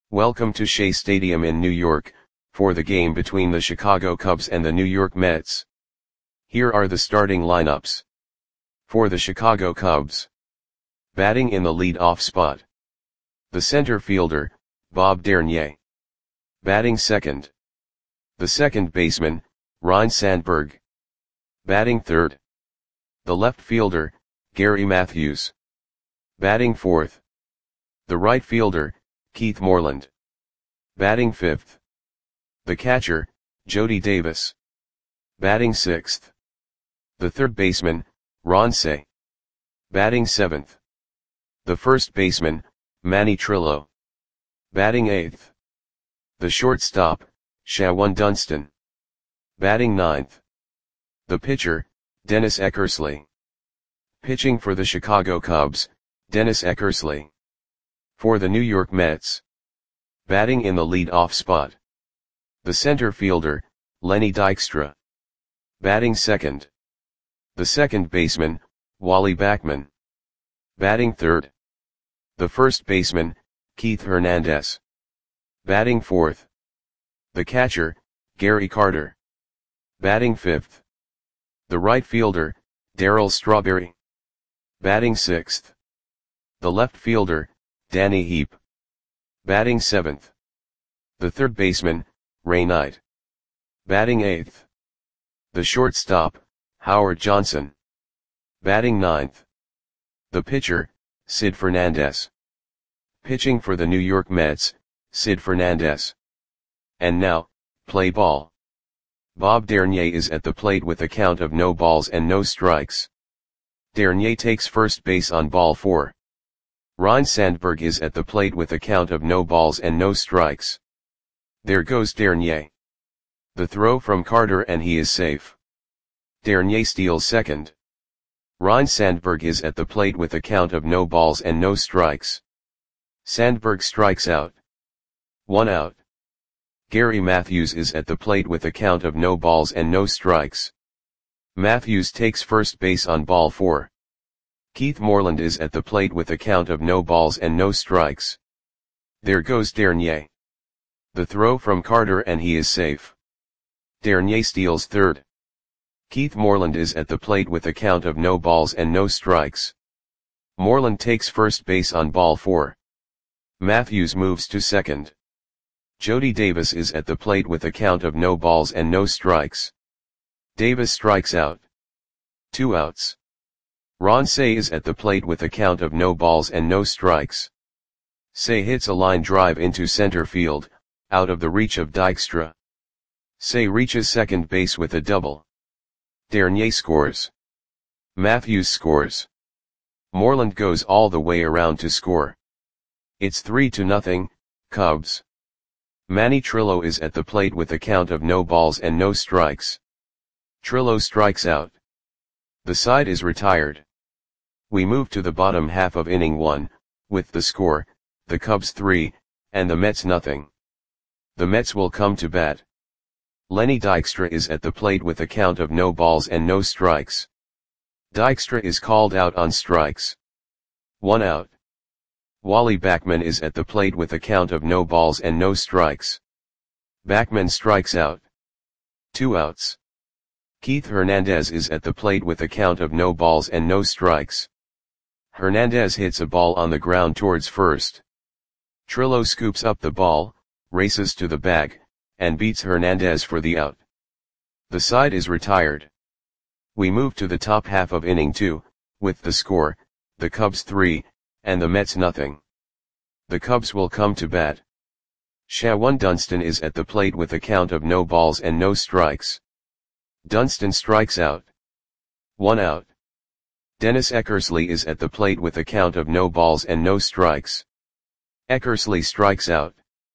Welcome to Shea Stadium in New York, for the game between the Chicago Cubs and the New York Mets. Here are the starting lineups. For the Chicago Cubs. Batting in the lead-off spot. The center fielder, Bob Dernier. Batting second. The second baseman, Ryne Sandberg. Batting third. The left fielder, Gary Matthews. Batting fourth. The right fielder, Keith Moreland. Batting fifth. The catcher, Jody Davis. Batting sixth. The third baseman, Ron Cey. Batting seventh. The first baseman, Manny Trillo. Batting eighth. The shortstop, Shawon Dunston. Batting ninth. The pitcher, Dennis Eckersley. Pitching for the Chicago Cubs, Dennis Eckersley. For the New York Mets. Batting in the lead-off spot. The center fielder, Lenny Dykstra. Batting second. The second baseman, Wally Backman. Batting third. The first baseman, Keith Hernandez. Batting fourth. The catcher, Gary Carter. Batting fifth. The right fielder, Darryl Strawberry. Batting sixth. The left fielder, Danny Heep. Batting seventh. The third baseman, Ray Knight. Batting eighth. The shortstop, Howard Johnson. Batting ninth. The pitcher, Sid Fernandez. Pitching for the New York Mets, Sid Fernandez. And now, play ball. Bob Dernier is at the plate with a count of no balls and no strikes. Dernier takes first base on ball 4. Ryne Sandberg is at the plate with a count of no balls and no strikes. There goes Dernier. The throw from Carter and he is safe. Dernier steals second. Ryne Sandberg is at the plate with a count of no balls and no strikes. Sandberg strikes out. 1 out. Gary Matthews is at the plate with a count of no balls and no strikes. Matthews takes first base on ball 4. Keith Moreland is at the plate with a count of no balls and no strikes. There goes Dernier. The throw from Carter and he is safe. Dernier steals third. Keith Moreland is at the plate with a count of no balls and no strikes. Moreland takes first base on ball 4. Matthews moves to second. Jody Davis is at the plate with a count of no balls and no strikes. Davis strikes out. 2 outs. Ron Cey is at the plate with a count of no balls and no strikes. Cey hits a line drive into center field, out of the reach of Dykstra. Cey reaches second base with a double. Dernier scores. Matthews scores. Moreland goes all the way around to score. It's 3-0, Cubs. Manny Trillo is at the plate with a count of no balls and no strikes. Trillo strikes out. The side is retired. We move to the bottom half of inning 1, with the score, the Cubs 3, and the Mets nothing. The Mets will come to bat. Lenny Dykstra is at the plate with a count of no balls and no strikes. Dykstra is called out on strikes. 1 out. Wally Backman is at the plate with a count of no balls and no strikes. Backman strikes out. 2 outs. Keith Hernandez is at the plate with a count of no balls and no strikes. Hernandez hits a ball on the ground towards first. Trillo scoops up the ball, races to the bag, and beats Hernandez for the out. The side is retired. We move to the top half of inning 2, with the score, the Cubs 3, and the Mets nothing. The Cubs will come to bat. Shawon Dunston is at the plate with a count of no balls and no strikes. Dunston strikes out. 1 out. Dennis Eckersley is at the plate with a count of no balls and no strikes. Eckersley strikes out.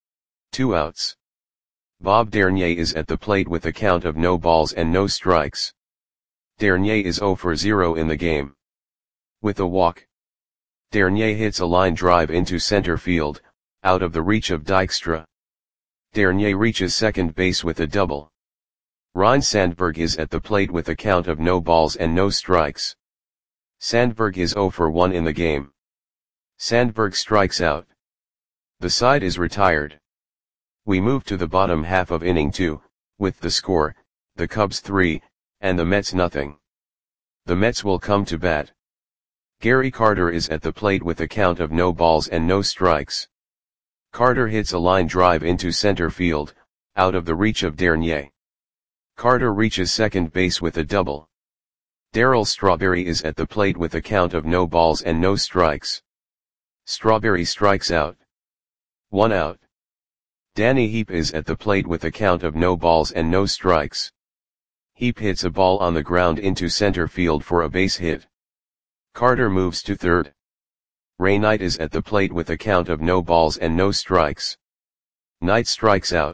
2 outs. Bob Dernier is at the plate with a count of no balls and no strikes. Dernier is 0 for 0 in the game. With a walk. Dernier hits a line drive into center field, out of the reach of Dykstra. Dernier reaches second base with a double. Ryne Sandberg is at the plate with a count of no balls and no strikes. Sandberg is 0 for 1 in the game. Sandberg strikes out. The side is retired. We move to the bottom half of inning 2, with the score, the Cubs 3, and the Mets nothing. The Mets will come to bat. Gary Carter is at the plate with a count of no balls and no strikes. Carter hits a line drive into center field, out of the reach of Dernier. Carter reaches second base with a double. Darryl Strawberry is at the plate with a count of no balls and no strikes. Strawberry strikes out. 1 out. Danny Heap is at the plate with a count of no balls and no strikes. Heap hits a ball on the ground into center field for a base hit. Carter moves to third. Ray Knight is at the plate with a count of no balls and no strikes. Knight strikes out.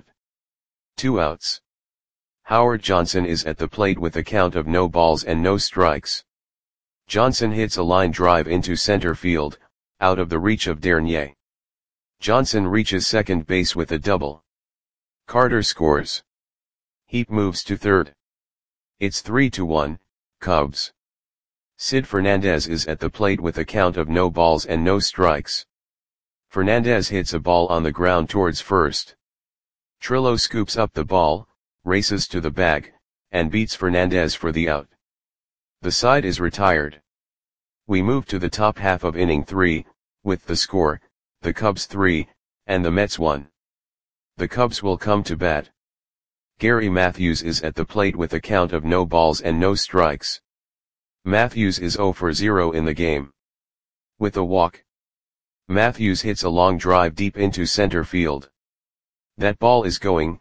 2 outs. Howard Johnson is at the plate with a count of no balls and no strikes. Johnson hits a line drive into center field, out of the reach of Dernier. Johnson reaches second base with a double. Carter scores. Heap moves to third. It's 3-1, Cubs. Sid Fernandez is at the plate with a count of no balls and no strikes. Fernandez hits a ball on the ground towards first. Trillo scoops up the ball, races to the bag, and beats Fernandez for the out. The side is retired. We move to the top half of inning 3, with the score, the Cubs 3, and the Mets 1. The Cubs will come to bat. Gary Matthews is at the plate with a count of no balls and no strikes. Matthews is 0 for 0 in the game. With a walk. Matthews hits a long drive deep into center field. That ball is going,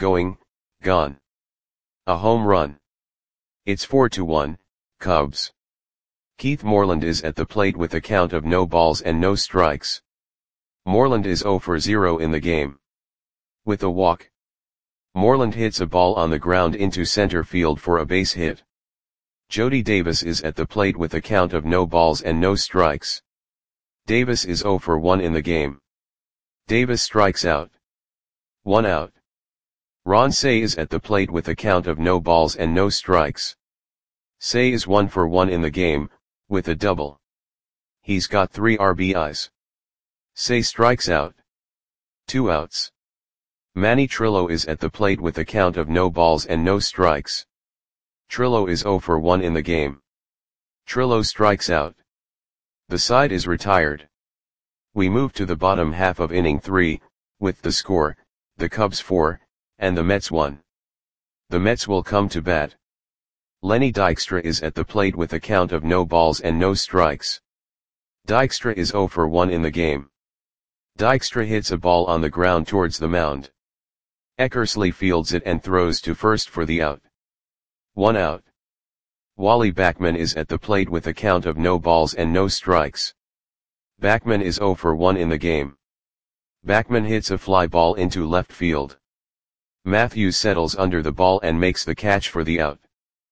gone. A home run. It's 4-1, Cubs. Keith Moreland is at the plate with a count of no balls and no strikes. Moreland is 0 for 0 in the game. With a walk. Moreland hits a ball on the ground into center field for a base hit. Jody Davis is at the plate with a count of no balls and no strikes. Davis is 0 for 1 in the game. Davis strikes out. 1 out. Ron Cey is at the plate with a count of no balls and no strikes. Cey is 1 for 1 in the game, with a double. He's got 3 RBIs. Cey strikes out. 2 outs. Manny Trillo is at the plate with a count of no balls and no strikes. Trillo is 0 for 1 in the game. Trillo strikes out. The side is retired. We move to the bottom half of inning 3, with the score, the Cubs 4, and the Mets 1. The Mets will come to bat. Lenny Dykstra is at the plate with a count of no balls and no strikes. Dykstra is 0 for 1 in the game. Dykstra hits a ball on the ground towards the mound. Eckersley fields it and throws to first for the out. 1 out. Wally Backman is at the plate with a count of no balls and no strikes. Backman is 0 for 1 in the game. Backman hits a fly ball into left field. Matthews settles under the ball and makes the catch for the out.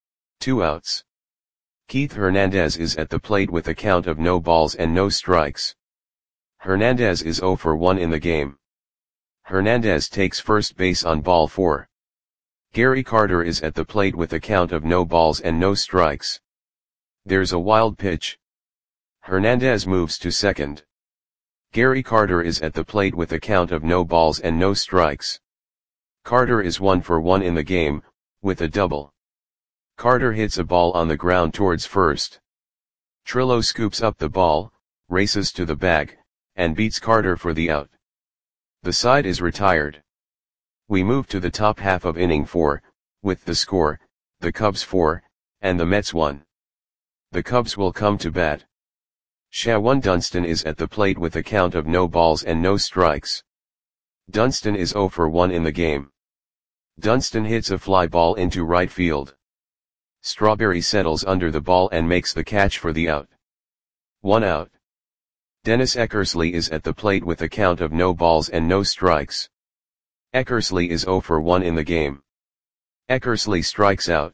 2 outs. Keith Hernandez is at the plate with a count of no balls and no strikes. Hernandez is 0 for 1 in the game. Hernandez takes first base on ball 4. Gary Carter is at the plate with a count of no balls and no strikes. There's a wild pitch. Hernandez moves to second. Gary Carter is at the plate with a count of no balls and no strikes. Carter is 1 for 1 in the game, with a double. Carter hits a ball on the ground towards first. Trillo scoops up the ball, races to the bag, and beats Carter for the out. The side is retired. We move to the top half of inning 4, with the score, the Cubs 4, and the Mets 1. The Cubs will come to bat. Shawan Dunston is at the plate with a count of no balls and no strikes. Dunston is 0 for 1 in the game. Dunston hits a fly ball into right field. Strawberry settles under the ball and makes the catch for the out. 1 out. Dennis Eckersley is at the plate with a count of no balls and no strikes. Eckersley is 0 for 1 in the game. Eckersley strikes out.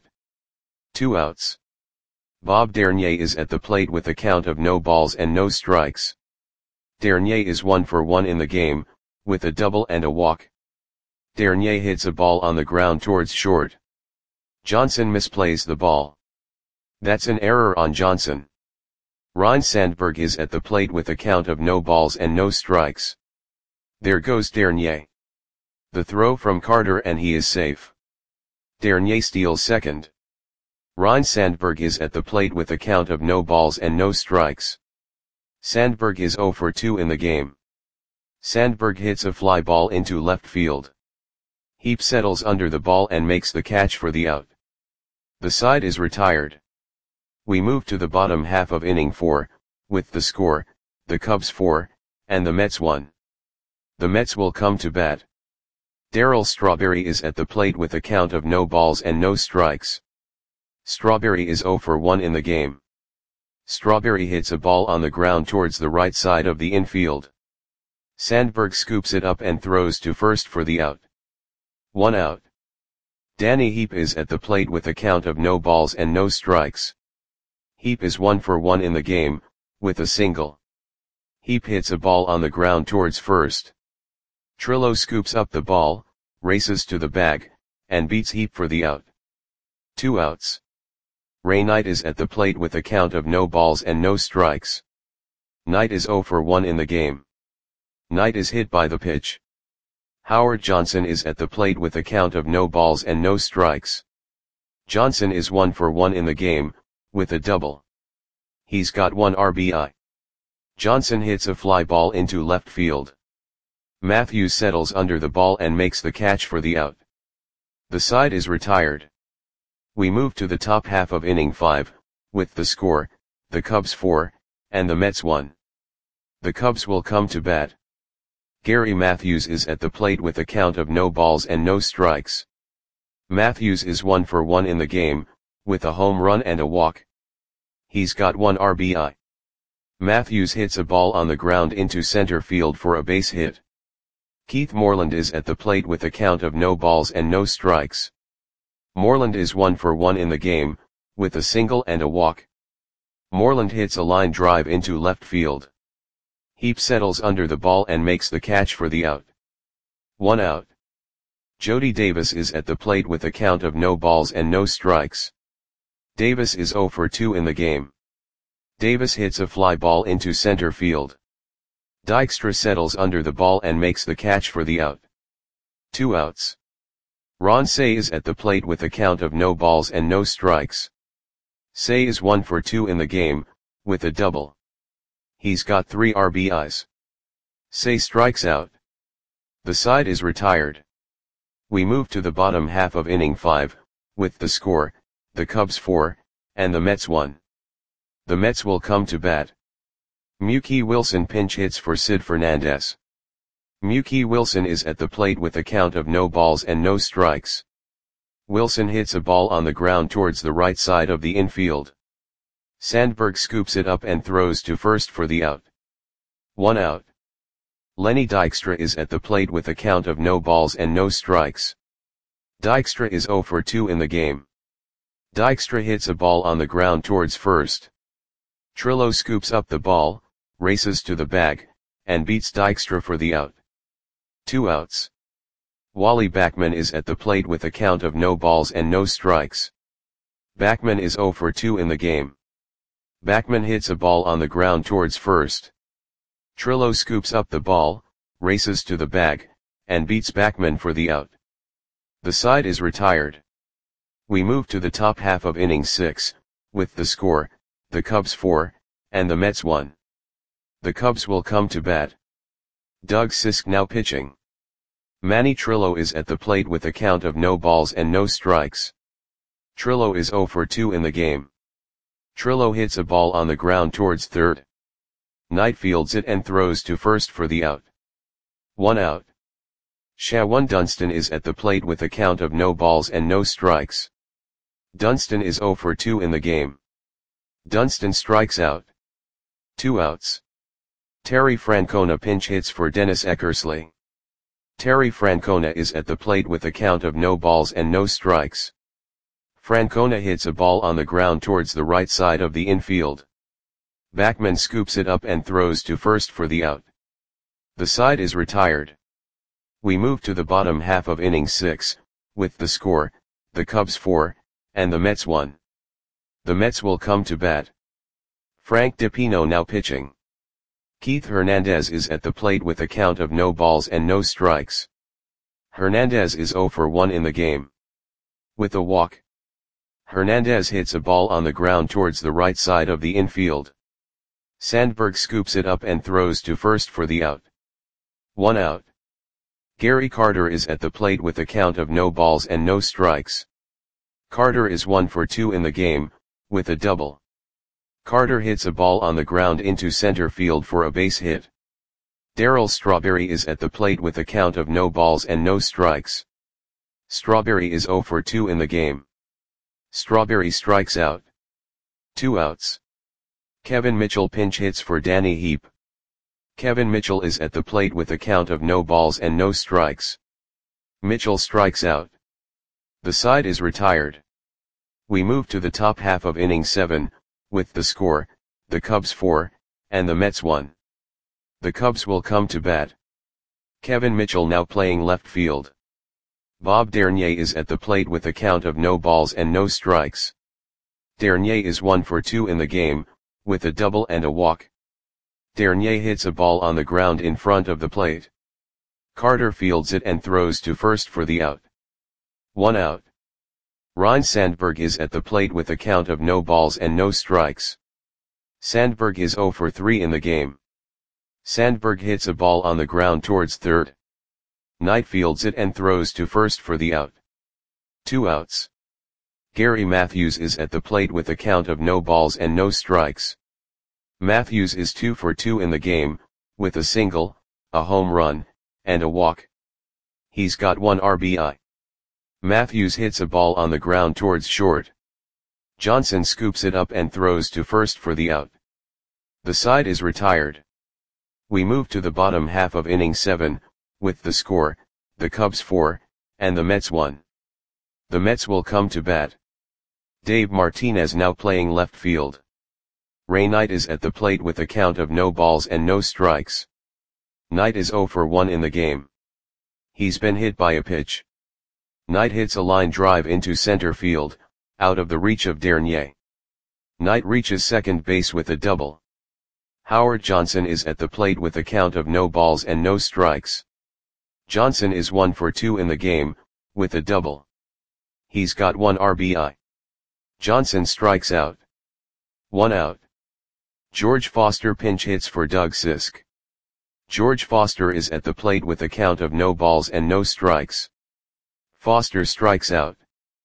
2 outs. Bob Dernier is at the plate with a count of no balls and no strikes. Dernier is 1 for 1 in the game, with a double and a walk. Dernier hits a ball on the ground towards short. Johnson misplays the ball. That's an error on Johnson. Ryne Sandberg is at the plate with a count of no balls and no strikes. There goes Dernier. The throw from Carter and he is safe. Dernier steals second. Ryne Sandberg is at the plate with a count of no balls and no strikes. Sandberg is 0 for 2 in the game. Sandberg hits a fly ball into left field. Heap settles under the ball and makes the catch for the out. The side is retired. We move to the bottom half of inning 4, with the score, the Cubs 4, and the Mets 1. The Mets will come to bat. Darryl Strawberry is at the plate with a count of no balls and no strikes. Strawberry is 0 for 1 in the game. Strawberry hits a ball on the ground towards the right side of the infield. Sandberg scoops it up and throws to first for the out. 1 out. Danny Heap is at the plate with a count of no balls and no strikes. Heap is 1 for 1 in the game, with a single. Heap hits a ball on the ground towards first. Trillo scoops up the ball, races to the bag, and beats Heap for the out. 2 outs. Ray Knight is at the plate with a count of no balls and no strikes. Knight is 0 for 1 in the game. Knight is hit by the pitch. Howard Johnson is at the plate with a count of no balls and no strikes. Johnson is 1 for 1 in the game, with a double. He's got 1 RBI. Johnson hits a fly ball into left field. Matthews settles under the ball and makes the catch for the out. The side is retired. We move to the top half of inning 5, with the score, the Cubs 4, and the Mets 1. The Cubs will come to bat. Gary Matthews is at the plate with a count of no balls and no strikes. Matthews is 1 for 1 in the game, with a home run and a walk. He's got 1 RBI. Matthews hits a ball on the ground into center field for a base hit. Keith Moreland is at the plate with a count of no balls and no strikes. Moreland is 1 for 1 in the game, with a single and a walk. Moreland hits a line drive into left field. Heap settles under the ball and makes the catch for the out. 1 out. Jody Davis is at the plate with a count of no balls and no strikes. Davis is 0 for 2 in the game. Davis hits a fly ball into center field. Dykstra settles under the ball and makes the catch for the out. 2 outs. Ron Cey is at the plate with a count of no balls and no strikes. Cey is 1 for 2 in the game, with a double. He's got 3 RBIs. Cey strikes out. The side is retired. We move to the bottom half of inning 5, with the score, the Cubs 4, and the Mets 1. The Mets will come to bat. Mookie Wilson pinch hits for Sid Fernandez. Mookie Wilson is at the plate with a count of no balls and no strikes. Wilson hits a ball on the ground towards the right side of the infield. Sandberg scoops it up and throws to first for the out. 1 out. Lenny Dykstra is at the plate with a count of no balls and no strikes. Dykstra is 0 for 2 in the game. Dykstra hits a ball on the ground towards first. Trillo scoops up the ball, races to the bag, and beats Dykstra for the out. 2 outs. Wally Backman is at the plate with a count of no balls and no strikes. Backman is 0 for 2 in the game. Backman hits a ball on the ground towards first. Trillo scoops up the ball, races to the bag, and beats Backman for the out. The side is retired. We move to the top half of inning 6, with the score, the Cubs 4, and the Mets 1. The Cubs will come to bat. Doug Sisk now pitching. Manny Trillo is at the plate with a count of no balls and no strikes. Trillo is 0 for 2 in the game. Trillo hits a ball on the ground towards third. Knight fields it and throws to first for the out. 1 out. Shawan Dunston is at the plate with a count of no balls and no strikes. Dunston is 0 for 2 in the game. Dunston strikes out. 2 outs. Terry Francona pinch hits for Dennis Eckersley. Terry Francona is at the plate with a count of no balls and no strikes. Francona hits a ball on the ground towards the right side of the infield. Backman scoops it up and throws to first for the out. The side is retired. We move to the bottom half of inning 6, with the score, the Cubs 4, and the Mets 1. The Mets will come to bat. Frank DiPino now pitching. Keith Hernandez is at the plate with a count of no balls and no strikes. Hernandez is 0 for 1 in the game. With a walk, Hernandez hits a ball on the ground towards the right side of the infield. Sandberg scoops it up and throws to first for the out. 1 out. Gary Carter is at the plate with a count of no balls and no strikes. Carter is 1 for 2 in the game, with a double. Carter hits a ball on the ground into center field for a base hit. Darryl Strawberry is at the plate with a count of no balls and no strikes. Strawberry is 0 for 2 in the game. Strawberry strikes out. 2 outs. Kevin Mitchell pinch hits for Danny Heap. Kevin Mitchell is at the plate with a count of no balls and no strikes. Mitchell strikes out. The side is retired. We move to the top half of inning 7, with the score, the Cubs 4, and the Mets 1. The Cubs will come to bat. Kevin Mitchell now playing left field. Bob Dernier is at the plate with a count of no balls and no strikes. Dernier is 1 for 2 in the game, with a double and a walk. Dernier hits a ball on the ground in front of the plate. Carter fields it and throws to first for the out. 1 out. Ryne Sandberg is at the plate with a count of no balls and no strikes. Sandberg is 0 for 3 in the game. Sandberg hits a ball on the ground towards third. Knight fields it and throws to first for the out. 2 outs. Gary Matthews is at the plate with a count of no balls and no strikes. Matthews is 2 for 2 in the game, with a single, a home run, and a walk. He's got 1 RBI. Matthews hits a ball on the ground towards short. Johnson scoops it up and throws to first for the out. The side is retired. We move to the bottom half of inning 7, with the score, the Cubs 4, and the Mets 1. The Mets will come to bat. Dave Martinez now playing left field. Ray Knight is at the plate with a count of no balls and no strikes. Knight is 0 for 1 in the game. He's been hit by a pitch. Knight hits a line drive into center field, out of the reach of Dernier. Knight reaches second base with a double. Howard Johnson is at the plate with a count of no balls and no strikes. Johnson is 1 for 2 in the game, with a double. He's got 1 RBI. Johnson strikes out. 1 out. George Foster pinch hits for Doug Sisk. George Foster is at the plate with a count of no balls and no strikes. Foster strikes out.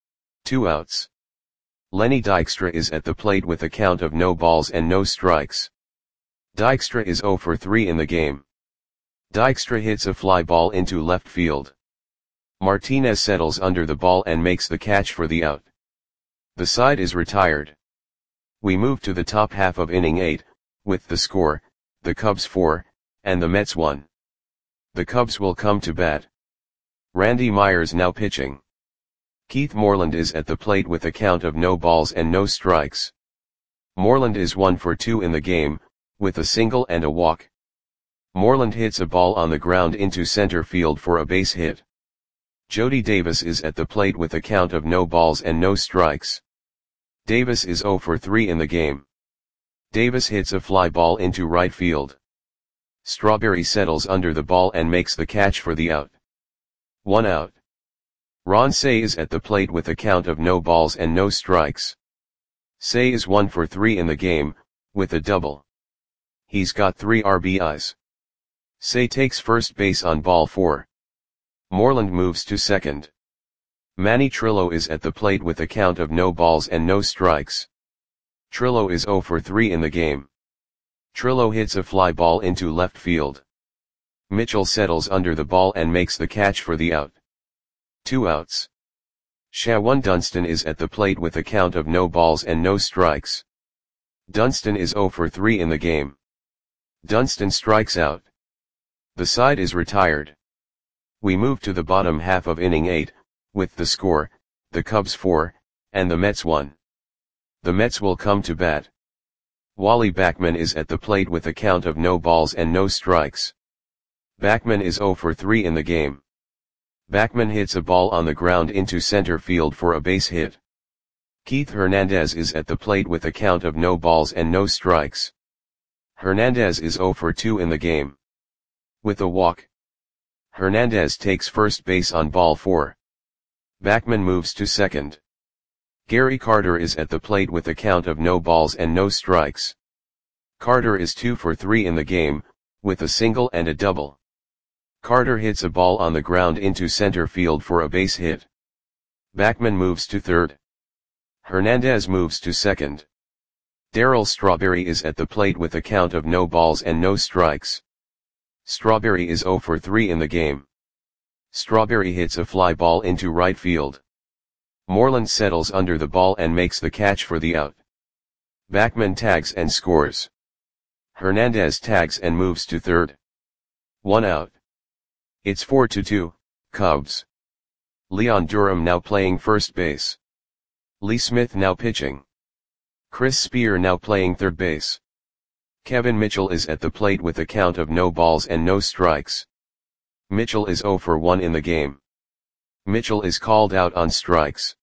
2 outs. Lenny Dykstra is at the plate with a count of no balls and no strikes. Dykstra is 0 for 3 in the game. Dykstra hits a fly ball into left field. Martinez settles under the ball and makes the catch for the out. The side is retired. We move to the top half of inning 8, with the score, the Cubs 4, and the Mets 1. The Cubs will come to bat. Randy Myers now pitching. Keith Moreland is at the plate with a count of no balls and no strikes. Moreland is 1 for 2 in the game, with a single and a walk. Moreland hits a ball on the ground into center field for a base hit. Jody Davis is at the plate with a count of no balls and no strikes. Davis is 0 for 3 in the game. Davis hits a fly ball into right field. Strawberry settles under the ball and makes the catch for the out. 1 out. Ron Cey is at the plate with a count of no balls and no strikes. Cey is 1 for 3 in the game, with a double. He's got 3 RBIs. Cey takes first base on ball 4. Moreland moves to second. Manny Trillo is at the plate with a count of no balls and no strikes. Trillo is 0 for 3 in the game. Trillo hits a fly ball into left field. Mitchell settles under the ball and makes the catch for the out. 2 outs. Shawan Dunston is at the plate with a count of no balls and no strikes. Dunston is 0 for 3 in the game. Dunston strikes out. The side is retired. We move to the bottom half of inning 8, with the score, the Cubs 4, and the Mets 1. The Mets will come to bat. Wally Backman is at the plate with a count of no balls and no strikes. Backman is 0 for 3 in the game. Backman hits a ball on the ground into center field for a base hit. Keith Hernandez is at the plate with a count of no balls and no strikes. Hernandez is 0 for 2 in the game. With a walk, Hernandez takes first base on ball 4. Backman moves to second. Gary Carter is at the plate with a count of no balls and no strikes. Carter is 2 for 3 in the game, with a single and a double. Carter hits a ball on the ground into center field for a base hit. Backman moves to third. Hernandez moves to second. Darryl Strawberry is at the plate with a count of no balls and no strikes. Strawberry is 0 for 3 in the game. Strawberry hits a fly ball into right field. Moreland settles under the ball and makes the catch for the out. Backman tags and scores. Hernandez tags and moves to third. 1 out. It's 4-2, Cubs. Leon Durham now playing first base. Lee Smith now pitching. Chris Spear now playing third base. Kevin Mitchell is at the plate with a count of no balls and no strikes. Mitchell is 0 for 1 in the game. Mitchell is called out on strikes.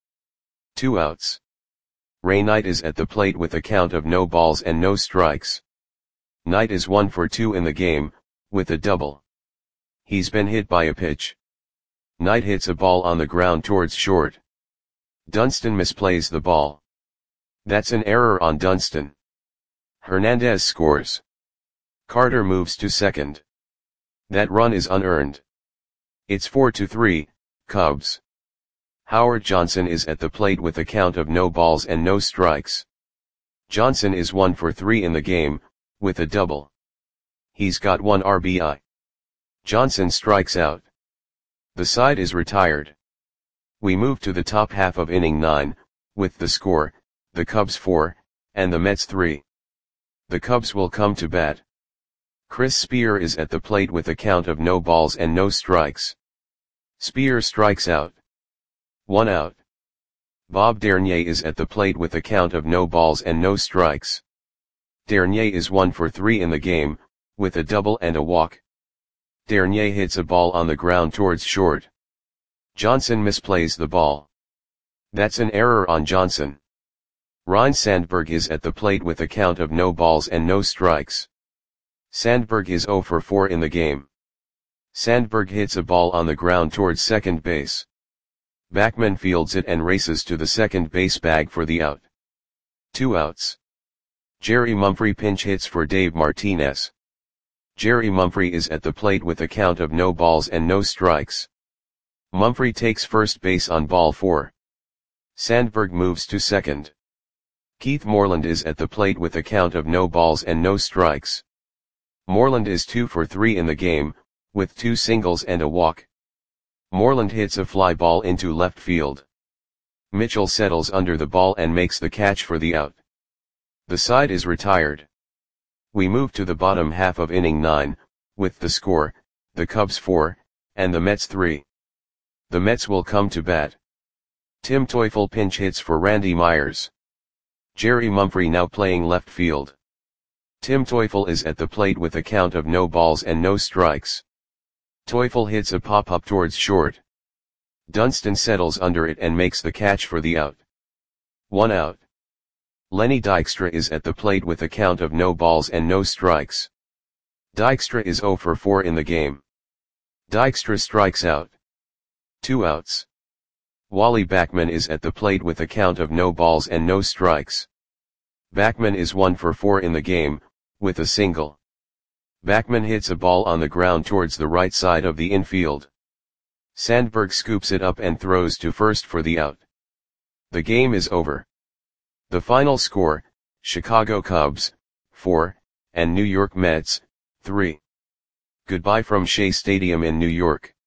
2 outs. Ray Knight is at the plate with a count of no balls and no strikes. Knight is 1 for 2 in the game, with a double. He's been hit by a pitch. Knight hits a ball on the ground towards short. Dunston misplays the ball. That's an error on Dunston. Hernandez scores. Carter moves to second. That run is unearned. It's 4-3, Cubs. Howard Johnson is at the plate with a count of no balls and no strikes. Johnson is 1 for 3 in the game, with a double. He's got 1 RBI. Johnson strikes out. The side is retired. We move to the top half of inning 9, with the score, the Cubs 4, and the Mets 3. The Cubs will come to bat. Chris Spear is at the plate with a count of no balls and no strikes. Spear strikes out. 1 out. Bob Dernier is at the plate with a count of no balls and no strikes. Dernier is 1 for 3 in the game, with a double and a walk. Dernier hits a ball on the ground towards short. Johnson misplays the ball. That's an error on Johnson. Ryne Sandberg is at the plate with a count of no balls and no strikes. Sandberg is 0 for 4 in the game. Sandberg hits a ball on the ground towards second base. Backman fields it and races to the second base bag for the out. 2 outs. Jerry Mumphrey pinch hits for Dave Martinez. Jerry Mumphrey is at the plate with a count of no balls and no strikes. Mumphrey takes first base on ball 4. Sandberg moves to second. Keith Moreland is at the plate with a count of no balls and no strikes. Moreland is 2 for 3 in the game, with 2 singles and a walk. Moreland hits a fly ball into left field. Mitchell settles under the ball and makes the catch for the out. The side is retired. We move to the bottom half of inning 9, with the score, the Cubs 4, and the Mets 3. The Mets will come to bat. Tim Teufel pinch hits for Randy Myers. Jerry Mumphrey now playing left field. Tim Teufel is at the plate with a count of no balls and no strikes. Teufel hits a pop-up towards short. Dunston settles under it and makes the catch for the out. 1 out. Lenny Dykstra is at the plate with a count of no balls and no strikes. Dykstra is 0 for 4 in the game. Dykstra strikes out. 2 outs. Wally Backman is at the plate with a count of no balls and no strikes. Backman is 1 for 4 in the game, with a single. Backman hits a ball on the ground towards the right side of the infield. Sandberg scoops it up and throws to first for the out. The game is over. The final score, Chicago Cubs, 4, and New York Mets, 3. Goodbye from Shea Stadium in New York.